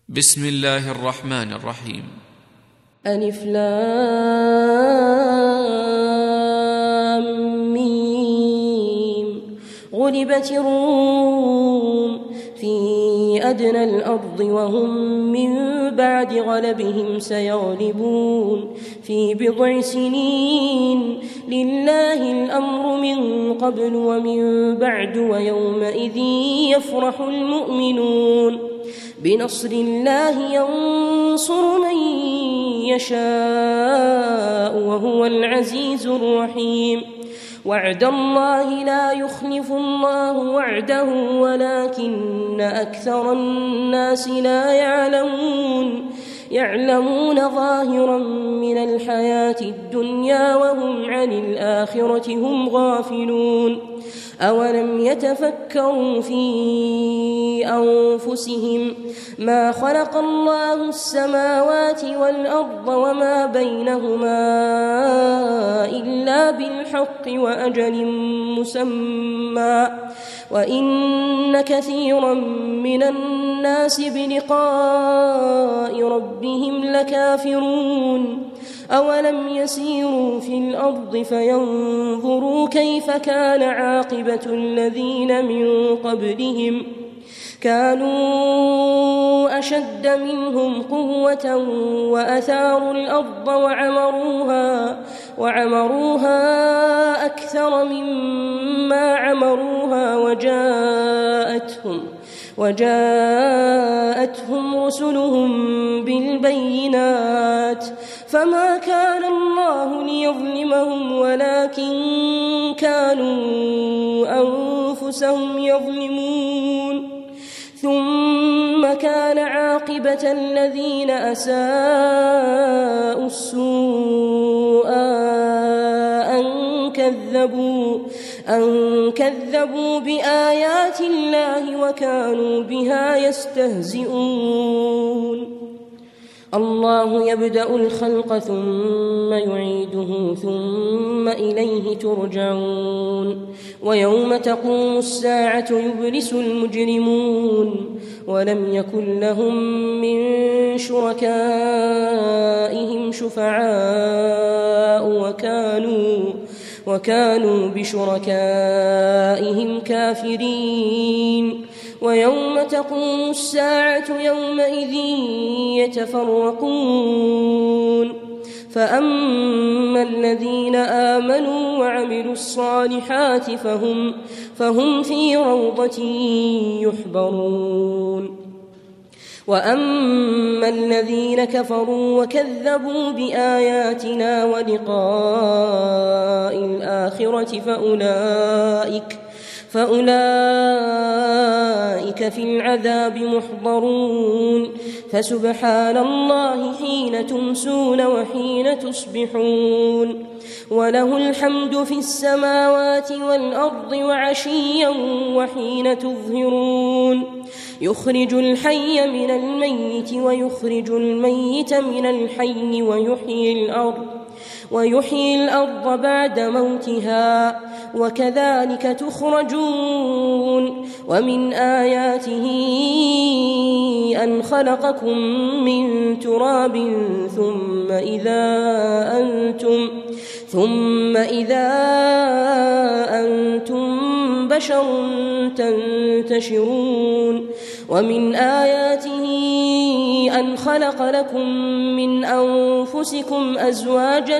بسم الله الرحمن الرحيم. ألف لام ميم. غلبت الروم في أدنى الأرض وهم من بعد غلبهم سيغلبون في بضع سنين. لله الأمر من قبل ومن بعد ويومئذ يفرح المؤمنون. بنصر الله ينصر من يشاء وهو العزيز الرحيم. وعد الله لا يخلف الله وعده ولكن أكثر الناس لا يعلمون ظاهرا من الحياة الدنيا وهم عن الآخرة هم غافلون. أولم يتفكروا في أنفسهم ما خلق الله السماوات والأرض وما بينهما إلا بالحق وأجل مسمى وإن كثيرا من الناس بلقاء ربهم لكافرون. أولم يسيروا في الأرض فينظروا كيف كان عاقبة الذين من قبلهم كانوا أشد منهم قوة وأثاروا الأرض وعمروها أكثر مما عمروها وجاءتهم رسلهم بالبينات فما كان الله ليظلمهم ولكن كانوا أنفسهم يظلمون. ثم كان عاقبة الذين أساءوا السوء أن كذبوا بآيات الله وكانوا بها يستهزئون. الله يبدأ الخلق ثم يعيده ثم إليه ترجعون. ويوم تقوم الساعة يبلس المجرمون ولم يكن لهم من شركائهم شفعاء وكانوا بشركائهم كافرين. ويوم تقوم الساعة يومئذ يتفرقون فأما الذين آمنوا وعملوا الصالحات فهم في روضة يحبرون. وأما الذين كفروا وكذبوا بآياتنا ولقاء الآخرة فأولئك في العذاب محضرون. فسبحان الله حين تمسون وحين تصبحون وله الحمد في السماوات والأرض وعشيا وحين تظهرون. يخرج الحي من الميت ويخرج الميت من الحي ويحيي الأرض بعد موتها وكذلك تخرجون. ومن آياته أن خلقكم من تراب ثم إذا أنتم بشر تنتشرون. ومن آياته أن خلق لكم من أنفسكم أزواجا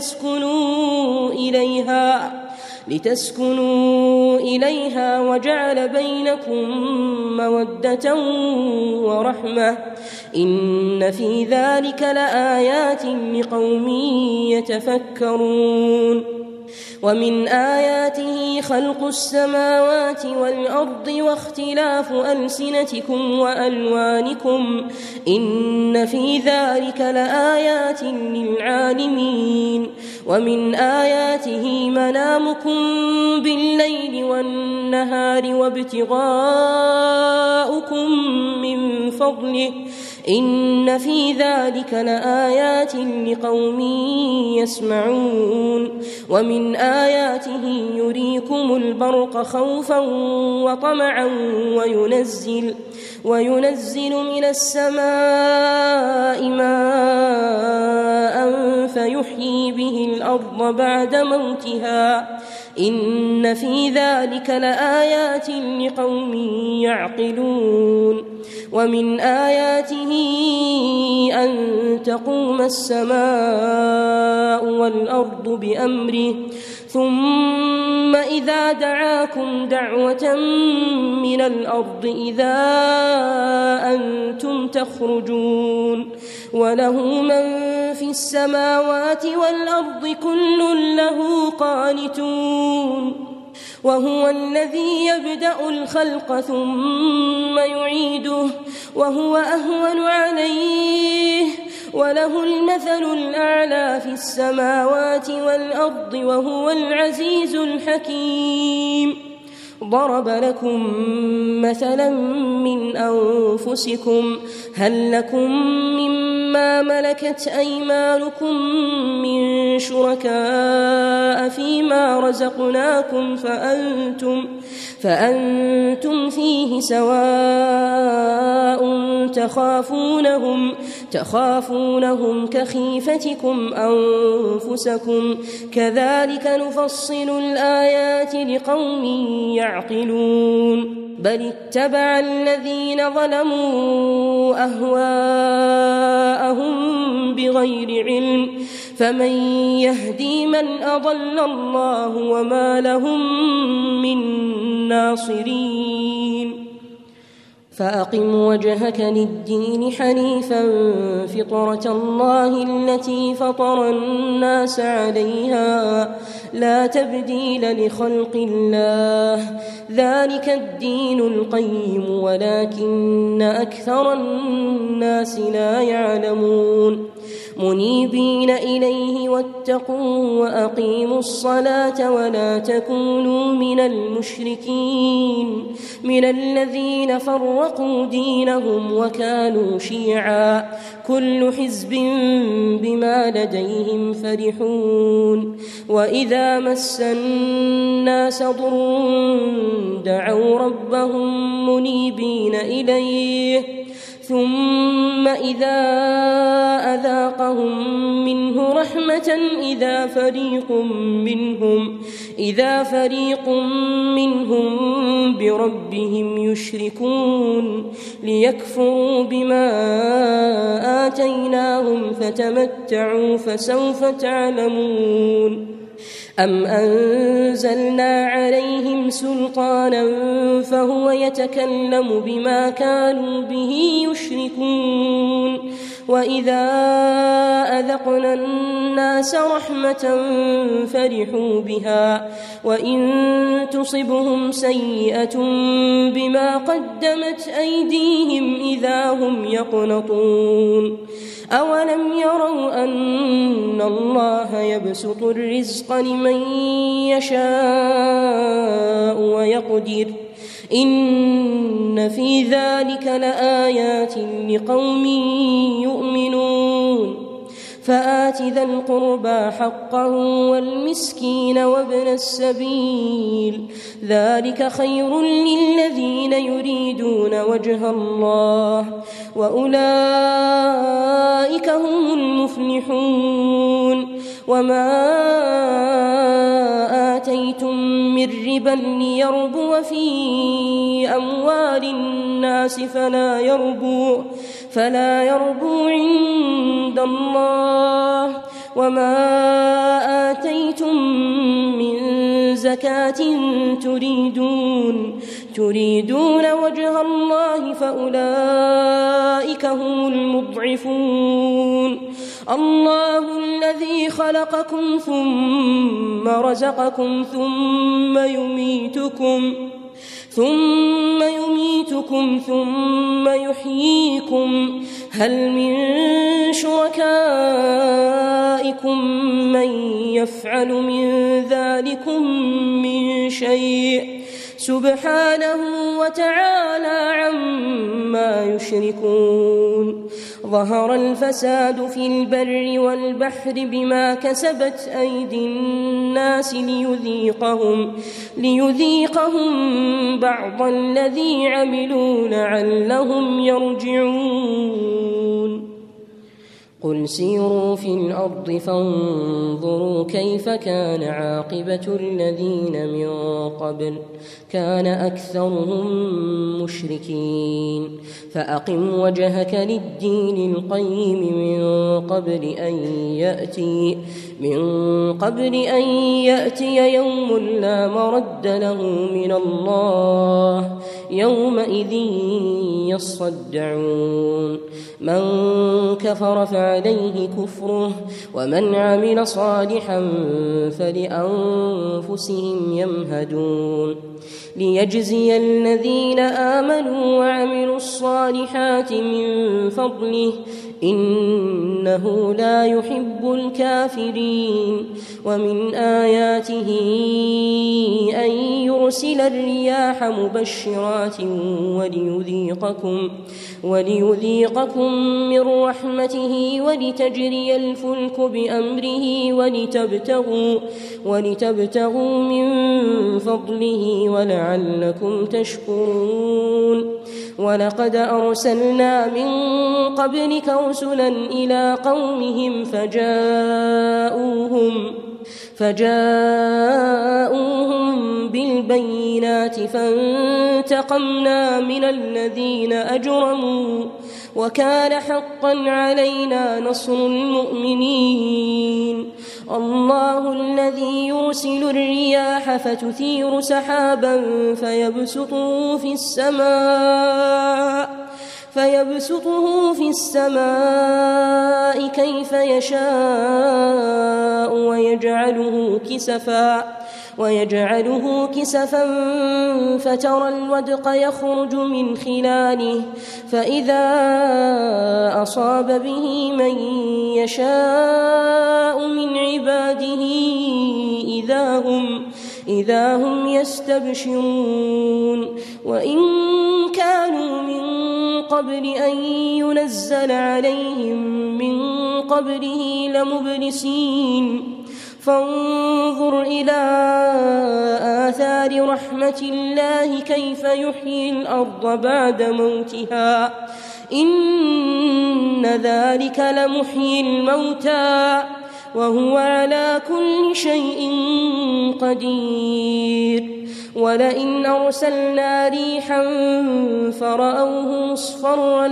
لتسكنوا إليها وجعل بينكم مودة ورحمة إن في ذلك لآيات لقوم يتفكرون. ومن آياته خلق السماوات والأرض واختلاف ألسنتكم وألوانكم إن في ذلك لآيات للعالمين. ومن آياته منامكم بالليل والنهار وابتغاؤكم من فضله إن في ذلك لآيات لقوم يسمعون ومن آياته يريكم البرق خوفا وطمعا وينزل من السماء ماء فيحيي به الأرض بعد موتها إن في ذلك لآيات لقوم يعقلون ومن آياته أن تقوم السماء والأرض بأمره ثم إذا دعاكم دعوة من الأرض إذا أنتم تخرجون وله من في السماوات والأرض كل له قانتون وهو الذي يبدأ الخلق ثم يعيده وهو أهون عليه وله المثل الأعلى في السماوات والأرض وهو العزيز الحكيم ضرب لكم مثلا من أنفسكم هل لكم مما ملكت أيمانكم من شركاء فيما رزقناكم فأنتم فيه سواء تخافونهم كخيفتكم أنفسكم كذلك نفصل الآيات لقوم يعقلون بل اتبع الذين ظلموا أهواءهم بغير علم فمن يهدي من أضل الله وما لهم من ناصرين فأقم وجهك للدين حنيفا فطرة الله التي فطر الناس عليها لا تبديل لخلق الله ذلك الدين القيم ولكن أكثر الناس لا يعلمون منيبين إليه واتقوا وأقيموا الصلاة ولا تكونوا من المشركين من الذين فرقوا دينهم وكانوا شيعا كل حزب بما لديهم فرحون وإذا مس الناس ضر دعوا ربهم منيبين إليه ثم إذا أذاقهم منه رحمة إذا فريق منهم بربهم يشركون ليكفروا بما آتيناهم فتمتعوا فسوف تعلمون أم أنزلنا عليهم سلطانا فهو يتكلم بما كانوا به يشركون وإذا أذقنا الناس رحمة فرحوا بها وإن تصبهم سيئة بما قدمت أيديهم إذا هم يقنطون أولم يروا أن الله يبسط الرزق لمن يشاء ويقدر إن في ذلك لآيات لقوم يؤمنون فآت ذا القربى حقه والمسكين وابن السبيل ذلك خير للذين يريدون وجه الله وأولئك هم المفلحون وما آتيتم من ربا ليربو في أموال الناس فلا يربو عند الله وما آتيتم من زكاة تريدون وجه الله فأولئك هم المضعفون الله الذي خلقكم ثم رزقكم ثم يميتكم ثم يحييكم هل من شركائكم من يفعل من ذلكم من شيء سبحانه وتعالى عما يشركون ظهر الفساد في البر والبحر بما كسبت أيدي الناس ليذيقهم بعض الذي عملوا لعلهم يرجعون قل سيروا في الأرض فانظروا كيف كان عاقبة الذين من قبل كان أكثرهم مشركين فأقم وجهك للدين القيم من قبل أن يأتي يوم لا مرد له من الله يومئذ يصدعون من كفر فعليه كفره ومن عمل صالحا فلأنفسهم يمهدون ليجزي الذين آمنوا وعملوا الصالحات من فضله إنه لا يحب الكافرين ومن آياته أن يرسل الرياح مبشرات وليذيقكم من رحمته ولتجري الفلك بأمره ولتبتغوا من فضله ولعلكم تشكرون ولقد أرسلنا من قبلك رسلا إلى قومهم فجاءوهم بالبينات فانتقمنا من الذين أجرموا وكان حقا علينا نصر المؤمنين الله الذي يرسل الرياح فتثير سحابا فيبسطه في السماء كيف يشاء ويجعله كسفا فترى الودق يخرج من خلاله فإذا أصاب به من يشاء من عباده إذا هم يستبشرون وإن كانوا من قبل أن ينزل عليهم من قبله لمبلسين فانظر إلى آثار رحمة الله كيف يحيي الأرض بعد موتها إن ذلك لمحيي الموتى وهو على كل شيء قدير ولئن أرسلنا ريحا فرأوه مصفرا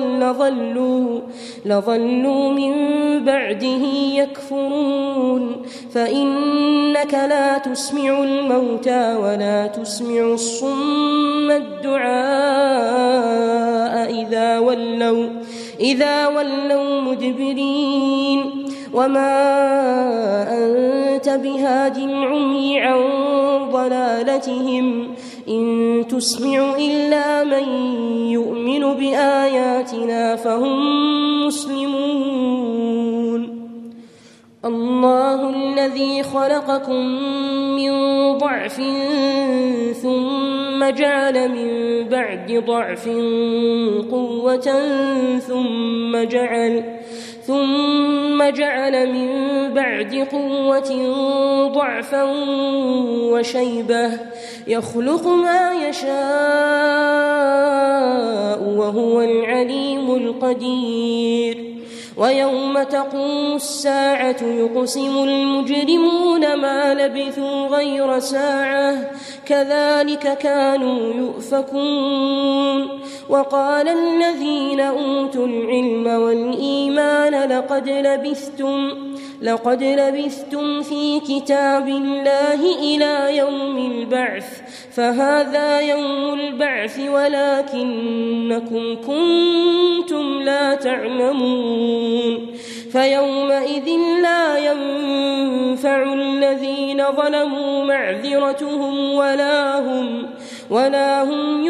لظلوا من بعده يكفرون فإنك لا تسمع الموتى ولا تسمع الصم الدعاء إذا ولوا مدبرين وما أنت بهاد العمي عن ضلالتهم إن تسمع إلا من يؤمن بآياتنا فهم مسلمون الله الذي خلقكم من ضعف ثم جعل من بعد ضعف قوة ثم جعل من بعد قوة ضعفا وشيبة يخلق ما يشاء وهو العليم القدير ويوم تقوم الساعة يقسم المجرمون ما لبثوا غير ساعة كذلك كانوا يؤفكون وقال الذين أوتوا العلم والإيمان لقد لبثتم في كتاب الله إلى يوم البعث فهذا يوم البعث ولكنكم كنتم لا تعلمون فيومئذ لا ينفع الذين ظلموا معذرتهم ولا هم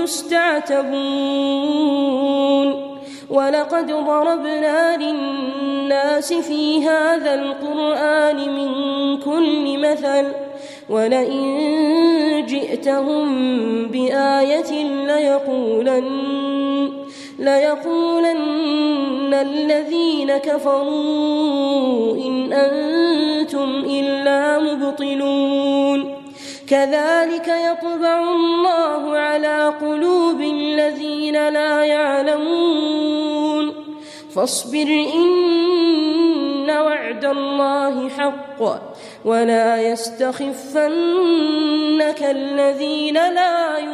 يستعتبون ولقد ضربنا للناس في هذا القرآن من كل مثل ولئن ليقولن الذين كفروا إن أنتم إلا مبطلون كذلك يطبع الله على قلوب الذين لا يعلمون فاصبر إن وعد الله حق ولا يستخفنك الذين لا